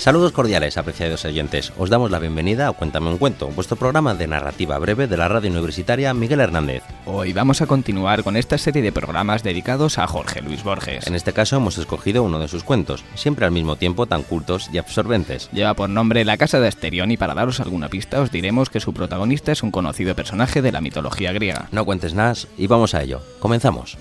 Saludos cordiales, apreciados oyentes. Os damos la bienvenida a Cuéntame un cuento, vuestro programa de narrativa breve de la radio universitaria Miguel Hernández. Hoy vamos a continuar con esta serie de programas dedicados a Jorge Luis Borges. En este caso hemos escogido uno de sus cuentos, siempre al mismo tiempo tan cultos y absorbentes. Lleva por nombre La casa de Asterión y para daros alguna pista os diremos que su protagonista es un conocido personaje de la mitología griega. No cuentes más y vamos a ello. Comenzamos.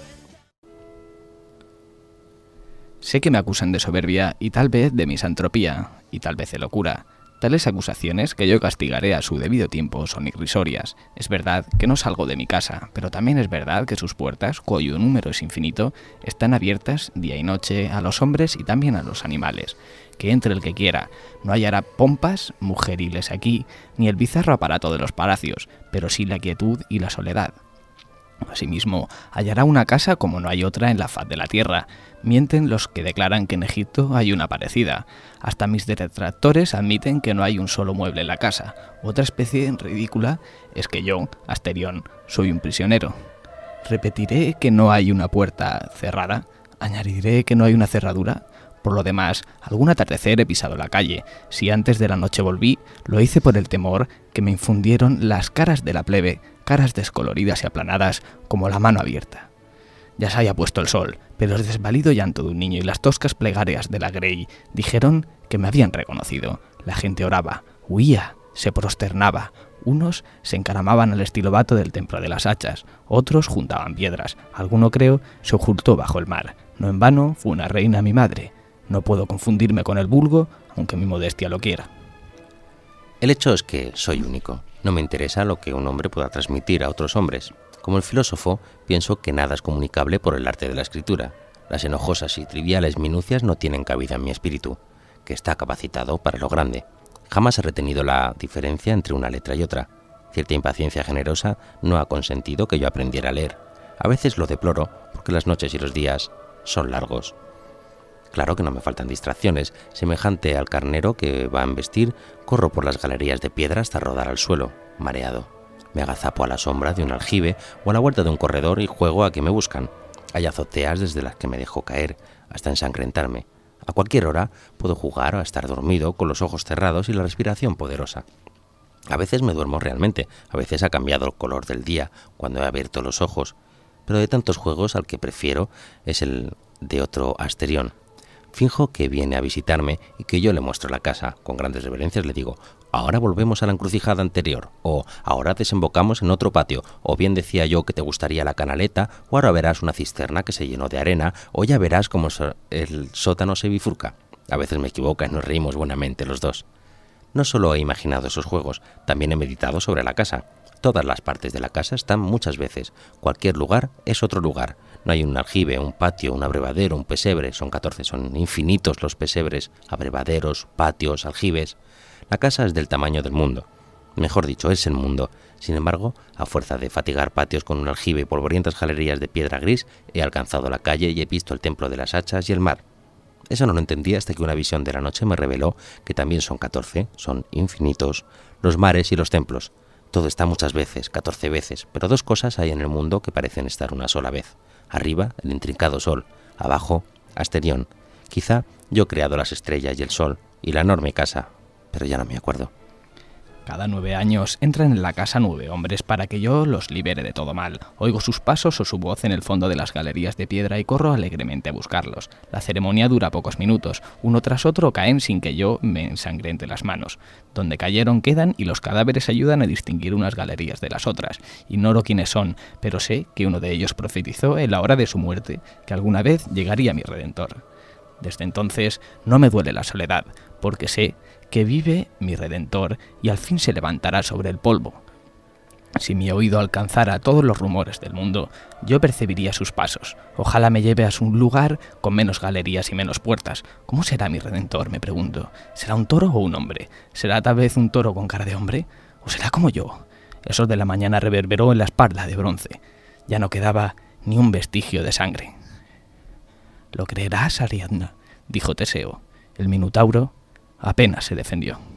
Sé que me acusan de soberbia y tal vez de misantropía, y tal vez de locura. Tales acusaciones, que yo castigaré a su debido tiempo, son irrisorias. Es verdad que no salgo de mi casa, pero también es verdad que sus puertas, cuyo número es infinito, están abiertas día y noche a los hombres y también a los animales. Que entre el que quiera, no hallará pompas mujeriles aquí, ni el bizarro aparato de los palacios, pero sí la quietud y la soledad. Asimismo, hallará una casa como no hay otra en la faz de la tierra. Mienten los que declaran que en Egipto hay una parecida. Hasta mis detractores admiten que no hay un solo mueble en la casa. Otra especie ridícula es que yo, Asterión, soy un prisionero. Repetiré que no hay una puerta cerrada. Añadiré que no hay una cerradura. Por lo demás, algún atardecer he pisado la calle. Si antes de la noche volví, lo hice por el temor que me infundieron las caras de la plebe, caras descoloridas y aplanadas como la mano abierta. Ya se haya puesto el sol, pero el desvalido llanto de un niño y las toscas plegarias de la Grey dijeron que me habían reconocido. La gente oraba, huía, se prosternaba. Unos se encaramaban al estilobato del templo de las hachas, otros juntaban piedras. Alguno, creo, se ocultó bajo el mar. No en vano fue una reina mi madre. No puedo confundirme con el vulgo, aunque mi modestia lo quiera. El hecho es que soy único. No me interesa lo que un hombre pueda transmitir a otros hombres. Como el filósofo, pienso que nada es comunicable por el arte de la escritura. Las enojosas y triviales minucias no tienen cabida en mi espíritu, que está capacitado para lo grande. Jamás he retenido la diferencia entre una letra y otra. Cierta impaciencia generosa no ha consentido que yo aprendiera a leer. A veces lo deploro porque las noches y los días son largos. Claro que no me faltan distracciones. Semejante al carnero que va a embestir, corro por las galerías de piedra hasta rodar al suelo, mareado. Me agazapo a la sombra de un aljibe o a la vuelta de un corredor y juego a que me buscan. Hay azoteas desde las que me dejo caer, hasta ensangrentarme. A cualquier hora puedo jugar a estar dormido con los ojos cerrados y la respiración poderosa. A veces me duermo realmente, a veces ha cambiado el color del día cuando he abierto los ojos, pero de tantos juegos al que prefiero es el de otro Asterión. Finjo que viene a visitarme y que yo le muestro la casa. Con grandes reverencias le digo, ahora volvemos a la encrucijada anterior, o ahora desembocamos en otro patio, o bien decía yo que te gustaría la canaleta, o ahora verás una cisterna que se llenó de arena, o ya verás cómo el sótano se bifurca. A veces me equivoca y nos reímos buenamente los dos. No solo he imaginado esos juegos, también he meditado sobre la casa. Todas las partes de la casa están muchas veces. Cualquier lugar es otro lugar. No hay un aljibe, un patio, un abrevadero, un pesebre. Son 14, son infinitos los pesebres, abrevaderos, patios, aljibes. La casa es del tamaño del mundo. Mejor dicho, es el mundo. Sin embargo, a fuerza de fatigar patios con un aljibe y polvorientas galerías de piedra gris, he alcanzado la calle y he visto el templo de las hachas y el mar. Eso no lo entendí hasta que una visión de la noche me reveló que también son 14, son infinitos, los mares y los templos. Todo está muchas veces, 14 veces, pero dos cosas hay en el mundo que parecen estar una sola vez. Arriba, el intrincado sol. Abajo, Asterión. Quizá yo he creado las estrellas y el sol, y la enorme casa, pero ya no me acuerdo. Cada 9 años entran en la casa 9 hombres para que yo los libere de todo mal. Oigo sus pasos o su voz en el fondo de las galerías de piedra y corro alegremente a buscarlos. La ceremonia dura pocos minutos. Uno tras otro caen sin que yo me ensangrente las manos. Donde cayeron quedan y los cadáveres ayudan a distinguir unas galerías de las otras. Ignoro quiénes son, pero sé que uno de ellos profetizó en la hora de su muerte que alguna vez llegaría mi Redentor. Desde entonces no me duele la soledad, porque sé que vive mi Redentor y al fin se levantará sobre el polvo. Si mi oído alcanzara todos los rumores del mundo, yo percibiría sus pasos. Ojalá me lleve a un lugar con menos galerías y menos puertas. ¿Cómo será mi Redentor?, me pregunto. ¿Será un toro o un hombre? ¿Será tal vez un toro con cara de hombre? ¿O será como yo? El sol de la mañana reverberó en la espalda de bronce. Ya no quedaba ni un vestigio de sangre. «Lo creerás, Ariadna», dijo Teseo. El Minotauro apenas se defendió.